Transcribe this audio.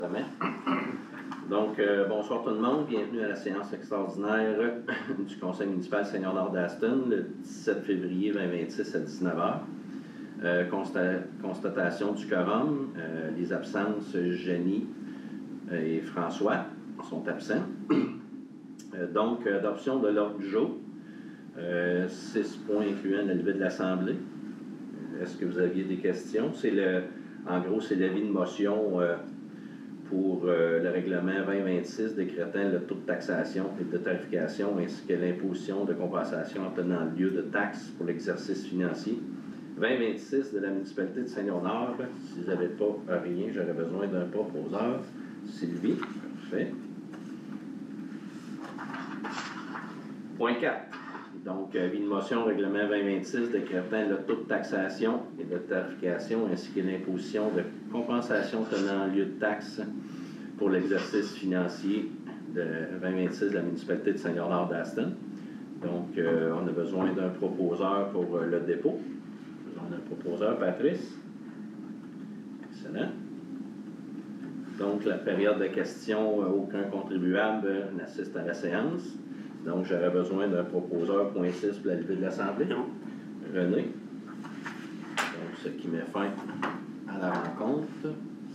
Donc, bonsoir tout le monde, bienvenue à la séance extraordinaire du Conseil municipal Seigneur-Nord d'Aston, le 17 février 2026 à 19h. Constatation du quorum, les absences, Jenny et François sont absents. Donc, adoption de l'ordre du jour, 6 points incluant la levée de l'Assemblée. Est-ce que vous aviez des questions? En gros, c'est l'avis de motion pour le règlement 2026 décrétant le taux de taxation et de tarification ainsi que l'imposition de compensation en tenant lieu de taxes pour l'exercice financier 2026 de la municipalité de Saint-Léonard. Si vous n'avez pas rien, j'aurais besoin d'un proposeur. Sylvie, parfait. Point 4. Donc, avis de motion, règlement 2026 décrétant le taux de taxation et de tarification ainsi que l'imposition de compensation tenant lieu de taxes pour l'exercice financier de 2026 de la municipalité de Saint-Léonard d'Aston. Donc, on a besoin d'un proposeur pour le dépôt. On a un proposeur, Patrice. Excellent. Donc, la période de questions, aucun contribuable n'assiste à la séance. Donc, j'aurais besoin d'un proposeur, point 6 pour la levée de l'Assemblée. René. Donc, ce qui met fin à la rencontre.